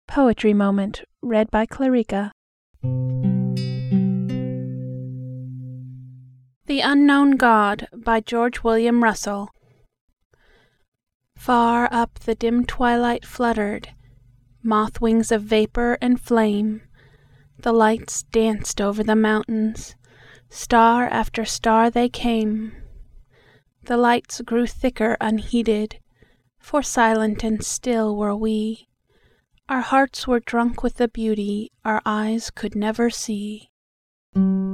Poetry Moment. Read by Clarika. The Unknown God, by George William Russell. Far up the dim twilight fluttered moth wings of vapor and flame. The lights danced over the mountains. Star after star they came. The lights grew thicker unheeded, for silent and still were we. Our hearts were drunk with the beauty our eyes could never see.